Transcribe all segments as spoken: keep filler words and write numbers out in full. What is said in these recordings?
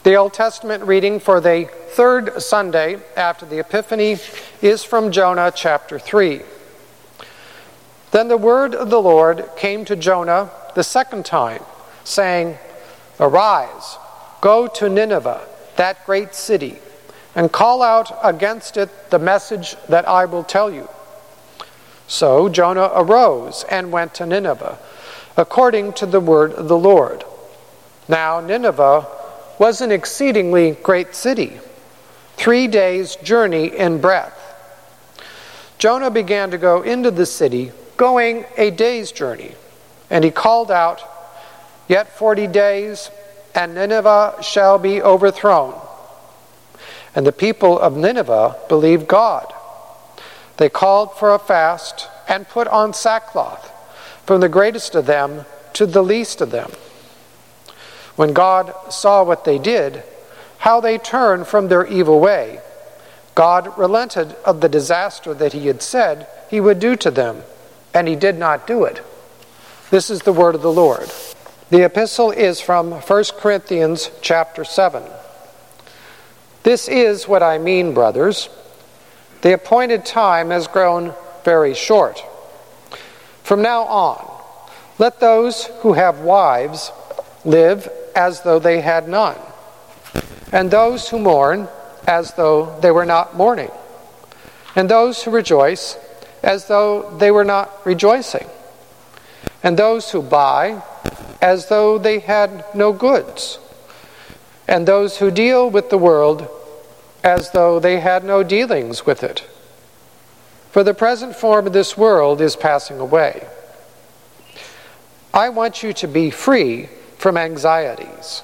The Old Testament reading for the third Sunday after the Epiphany is from Jonah chapter three. Then the word of the Lord came to Jonah the second time, saying, "Arise, go to Nineveh, that great city, and call out against it the message that I will tell you." So Jonah arose and went to Nineveh, according to the word of the Lord. Now Nineveh was an exceedingly great city, three days' journey in breadth. Jonah began to go into the city, going a day's journey, and he called out, "Yet forty days, and Nineveh shall be overthrown." And the people of Nineveh believed God. They called for a fast and put on sackcloth, from the greatest of them to the least of them. When God saw what they did, how they turned from their evil way, God relented of the disaster that he had said he would do to them, and he did not do it. This is the word of the Lord. The epistle is from First Corinthians chapter seven. "This is what I mean, brothers. The appointed time has grown very short. From now on, let those who have wives live as though they had none, and those who mourn as though they were not mourning, and those who rejoice as though they were not rejoicing, and those who buy as though they had no goods, and those who deal with the world as though they had no dealings with it. For the present form of this world is passing away. I want you to be free from anxieties.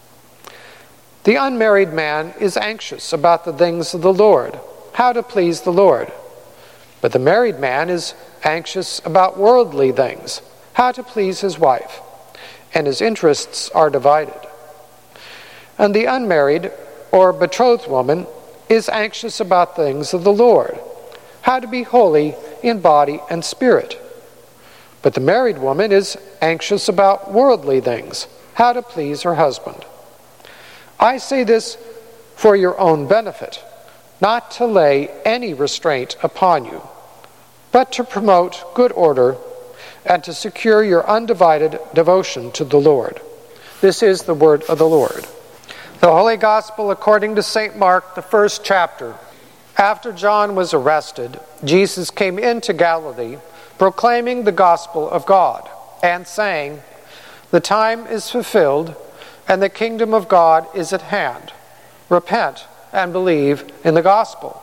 The unmarried man is anxious about the things of the Lord, how to please the Lord. But the married man is anxious about worldly things, how to please his wife, and his interests are divided. And the unmarried or betrothed woman is anxious about things of the Lord, how to be holy in body and spirit. But the married woman is anxious about worldly things, how to please her husband. I say this for your own benefit, not to lay any restraint upon you, but to promote good order and to secure your undivided devotion to the Lord. This is the word of the Lord. The Holy Gospel according to Saint Mark, the first chapter. After John was arrested, Jesus came into Galilee, proclaiming the gospel of God, and saying, "The time is fulfilled, and the kingdom of God is at hand. Repent and believe in the gospel."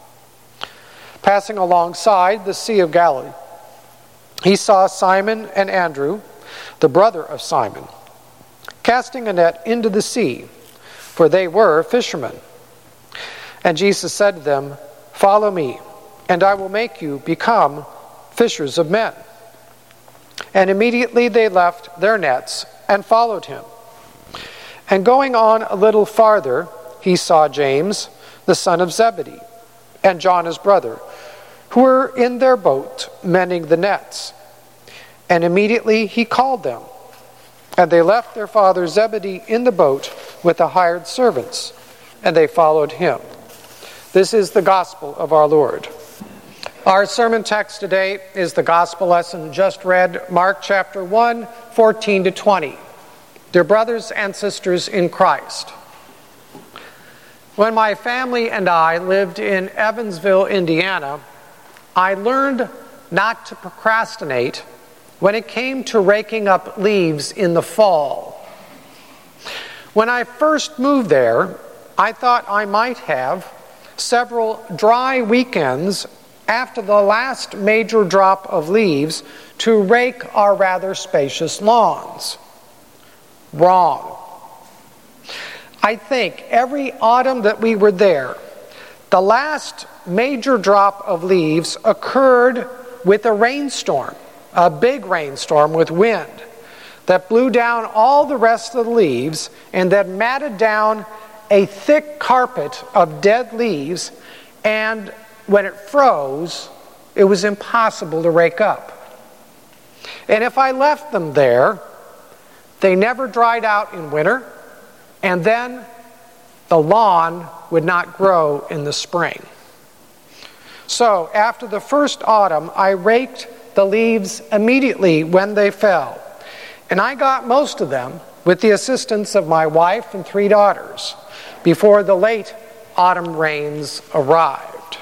Passing alongside the Sea of Galilee, he saw Simon and Andrew, the brother of Simon, casting a net into the sea, for they were fishermen. And Jesus said to them, "Follow me, and I will make you become fishers of men." And immediately they left their nets and followed him. And going on a little farther, he saw James, the son of Zebedee, and John his brother, who were in their boat mending the nets. And immediately he called them. And they left their father Zebedee in the boat with the hired servants, and they followed him. This is the gospel of our Lord. Our sermon text today is the gospel lesson just read, Mark chapter one, fourteen to twenty. Dear brothers and sisters in Christ, when my family and I lived in Evansville, Indiana, I learned not to procrastinate when it came to raking up leaves in the fall. When I first moved there, I thought I might have several dry weekends after the last major drop of leaves to rake our rather spacious lawns. Wrong. I think every autumn that we were there, the last major drop of leaves occurred with a rainstorm, a big rainstorm with wind that blew down all the rest of the leaves and that matted down a thick carpet of dead leaves, and when it froze, it was impossible to rake up. And if I left them there, they never dried out in winter, and then the lawn would not grow in the spring. So after the first autumn, I raked the leaves immediately when they fell, and I got most of them with the assistance of my wife and three daughters before the late autumn rains arrived.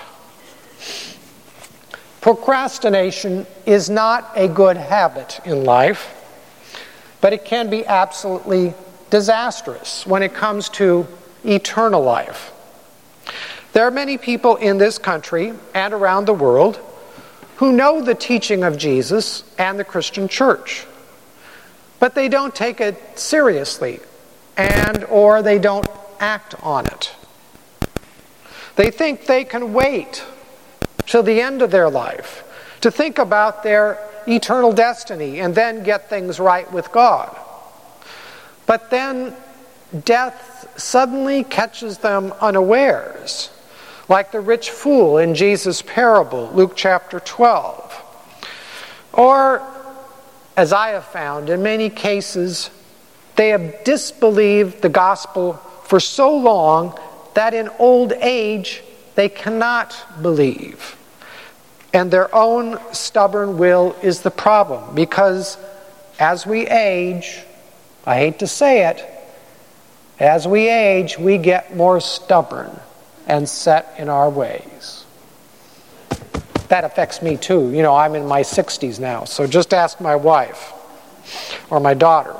Procrastination is not a good habit in life, but it can be absolutely disastrous when it comes to eternal life. There are many people in this country and around the world who know the teaching of Jesus and the Christian church, but they don't take it seriously and or they don't act on it. They think they can wait till the end of their life to think about their eternal destiny and then get things right with God. But then death suddenly catches them unawares, like the rich fool in Jesus' parable, Luke chapter twelve. Or, as I have found, in many cases, they have disbelieved the gospel for so long that in old age they cannot believe. And their own stubborn will is the problem, because as we age, I hate to say it, as we age, we get more stubborn and set in our ways. That affects me too. You know, I'm in my sixties now, so just ask my wife or my daughter.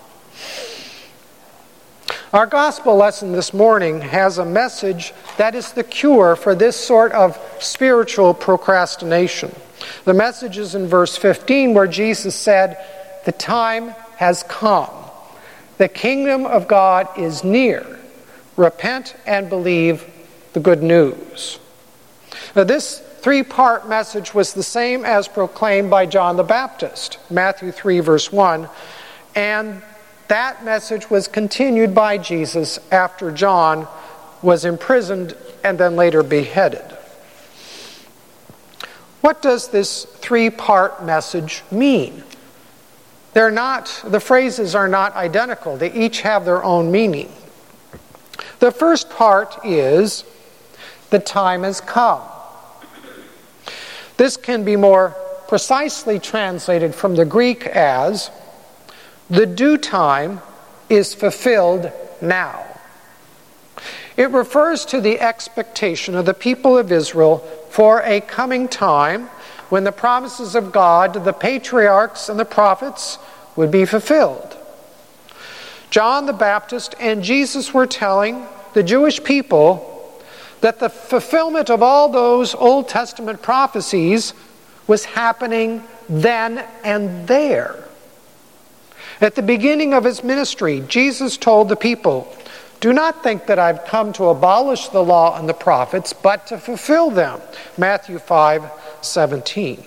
Our gospel lesson this morning has a message that is the cure for this sort of spiritual procrastination. The message is in verse fifteen, where Jesus said, "The time has come. The kingdom of God is near. Repent and believe the good news." Now, this three-part message was the same as proclaimed by John the Baptist, Matthew three, verse one, and that message was continued by Jesus after John was imprisoned and then later beheaded. What does this three-part message mean? They're not, the phrases are not identical. They each have their own meaning. The first part is, the time has come. This can be more precisely translated from the Greek as, the due time is fulfilled now. It refers to the expectation of the people of Israel for a coming time when the promises of God to the patriarchs and the prophets would be fulfilled. John the Baptist and Jesus were telling the Jewish people that the fulfillment of all those Old Testament prophecies was happening then and there. At the beginning of his ministry, Jesus told the people, "Do not think that I've come to abolish the law and the prophets, but to fulfill them." Matthew five seventeen.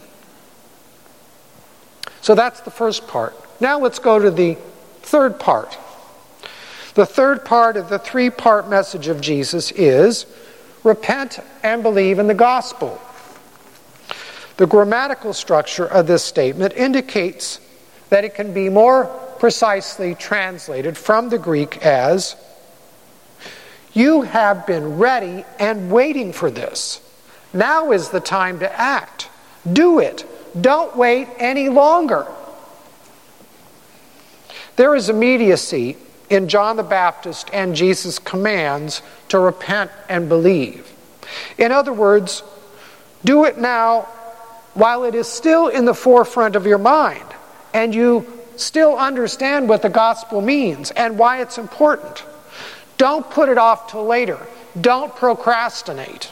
So that's the first part. Now let's go to the third part. The third part of the three-part message of Jesus is, repent and believe in the gospel. The grammatical structure of this statement indicates that it can be more precisely translated from the Greek as, you have been ready and waiting for this. Now is the time to act. Do it. Don't wait any longer. There is immediacy in John the Baptist and Jesus' commands to repent and believe. In other words, do it now while it is still in the forefront of your mind and you still understand what the gospel means and why it's important. Don't put it off till later. Don't procrastinate.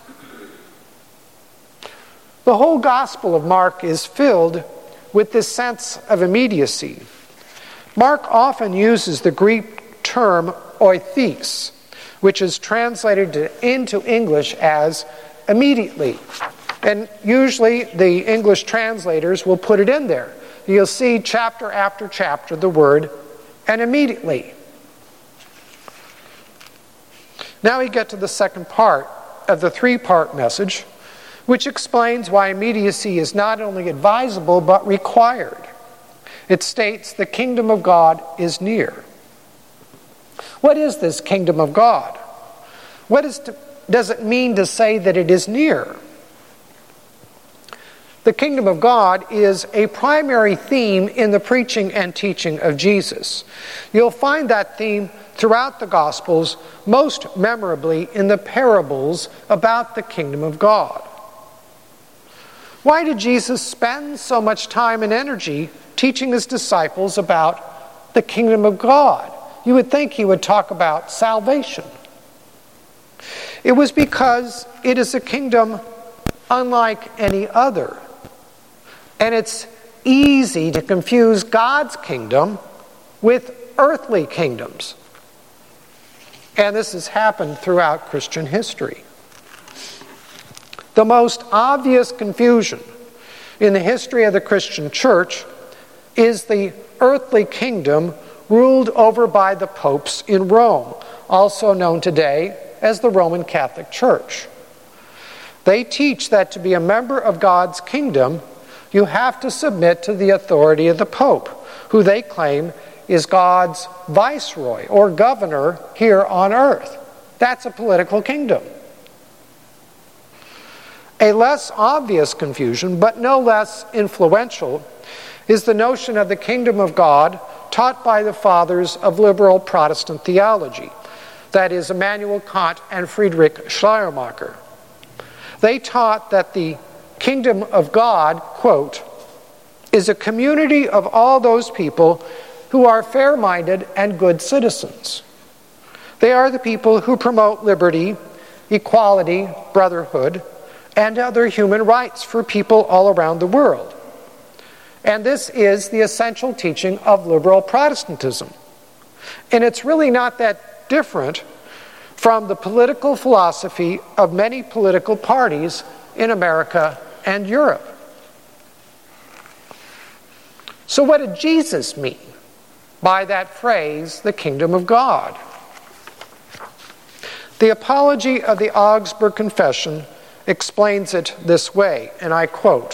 The whole Gospel of Mark is filled with this sense of immediacy. Mark often uses the Greek term oitheis, which is translated to, into English as immediately. And usually the English translators will put it in there. You'll see chapter after chapter the word "and immediately." Now we get to the second part of the three-part message, which explains why immediacy is not only advisable but required. It states the kingdom of God is near. What is this kingdom of God? What is to, does it mean to say that it is near? The kingdom of God is a primary theme in the preaching and teaching of Jesus. You'll find that theme throughout the Gospels, most memorably in the parables about the kingdom of God. Why did Jesus spend so much time and energy teaching his disciples about the kingdom of God? You would think he would talk about salvation. It was because it is a kingdom unlike any other. And it's easy to confuse God's kingdom with earthly kingdoms. And this has happened throughout Christian history. The most obvious confusion in the history of the Christian church is the earthly kingdom ruled over by the popes in Rome, also known today as the Roman Catholic Church. They teach that to be a member of God's kingdom, you have to submit to the authority of the Pope, who they claim is God's viceroy or governor here on earth. That's a political kingdom. A less obvious confusion, but no less influential, is the notion of the kingdom of God taught by the fathers of liberal Protestant theology, that is, Immanuel Kant and Friedrich Schleiermacher. They taught that the kingdom of God, quote, is a community of all those people who are fair-minded and good citizens. They are the people who promote liberty, equality, brotherhood, and other human rights for people all around the world. And this is the essential teaching of liberal Protestantism. And it's really not that different from the political philosophy of many political parties in America and Europe. So what did Jesus mean by that phrase, the kingdom of God? The Apology of the Augsburg Confession explains it this way, and I quote,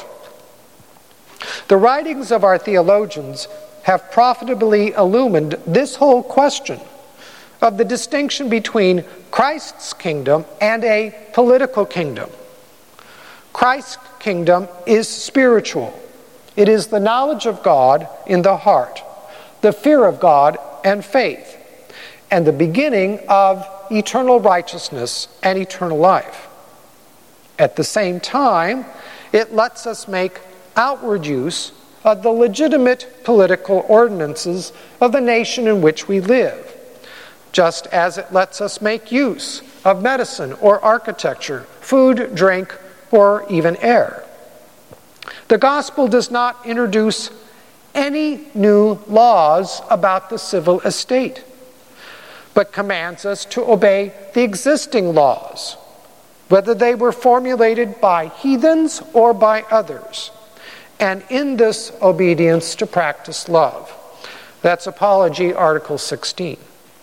"The writings of our theologians have profitably illumined this whole question of the distinction between Christ's kingdom and a political kingdom. Christ's kingdom is spiritual. It is the knowledge of God in the heart, the fear of God and faith, and the beginning of eternal righteousness and eternal life. At the same time, it lets us make outward use of the legitimate political ordinances of the nation in which we live, just as it lets us make use of medicine or architecture, food, drink, or even air. The gospel does not introduce any new laws about the civil estate, but commands us to obey the existing laws, whether they were formulated by heathens or by others, and in this obedience to practice love." That's Apology, Article sixteen.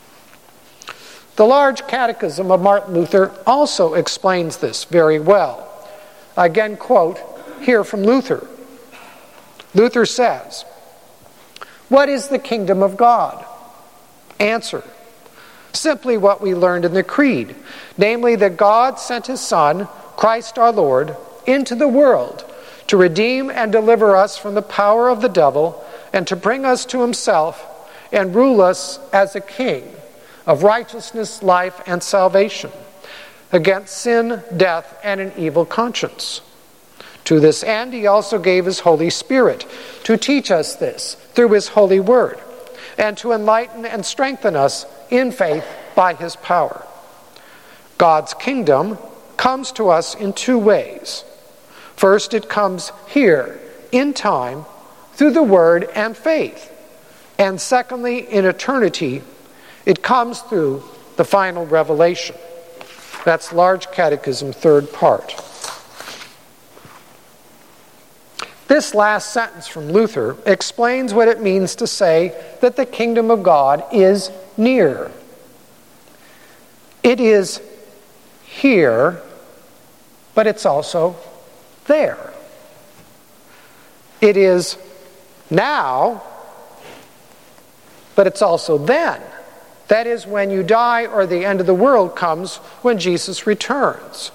The Large Catechism of Martin Luther also explains this very well. I again quote here from Luther. Luther says, "What is the kingdom of God?" Answer: simply what we learned in the Creed, namely that God sent his Son, Christ our Lord, into the world to redeem and deliver us from the power of the devil and to bring us to himself and rule us as a king of righteousness, life, and salvation against sin, death, and an evil conscience. To this end, he also gave his Holy Spirit to teach us this through his holy word and to enlighten and strengthen us in faith by his power. God's kingdom comes to us in two ways. First, it comes here, in time, through the word and faith. And secondly, in eternity, it comes through the final revelation. That's Large Catechism, third part. This last sentence from Luther explains what it means to say that the kingdom of God is near. It is here, but it's also there. It is now, but it's also then That is, when you die or the end of the world comes when Jesus returns.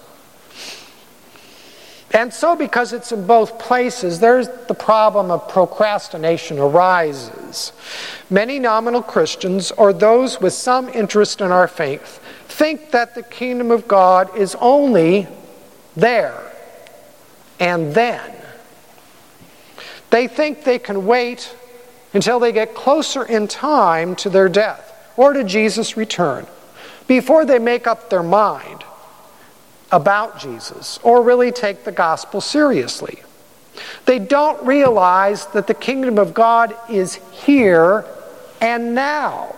And so, because it's in both places, there's the problem of procrastination arises. Many nominal Christians, or those with some interest in our faith, think that the kingdom of God is only there and then. They think they can wait until they get closer in time to their death or to Jesus' return before they make up their mind about Jesus or really take the gospel seriously. They don't realize that the kingdom of God is here and now.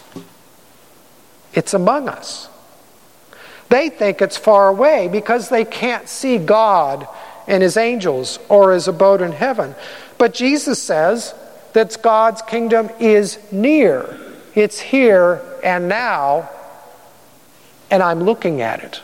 It's among us. They think it's far away because they can't see God and his angels or his abode in heaven. But Jesus says that God's kingdom is near. It's here and now, and I'm looking at it.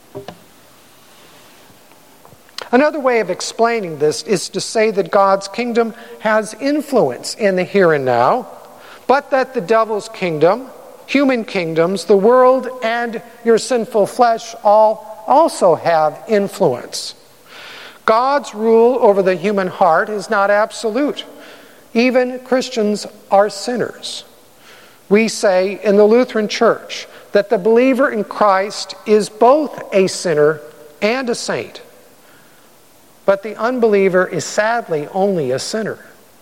Another way of explaining this is to say that God's kingdom has influence in the here and now, but that the devil's kingdom, human kingdoms, the world, and your sinful flesh all also have influence. God's rule over the human heart is not absolute. Even Christians are sinners. We say in the Lutheran Church that the believer in Christ is both a sinner and a saint. But the unbeliever is sadly only a sinner.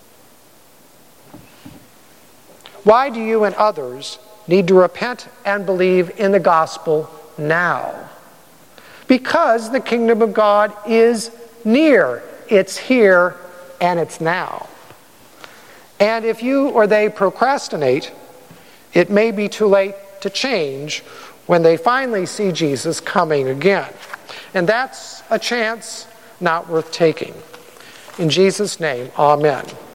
Why do you and others need to repent and believe in the gospel now? Because the kingdom of God is near. It's here and it's now. And if you or they procrastinate, it may be too late to change when they finally see Jesus coming again. And that's a chance not worth taking. In Jesus' name, amen.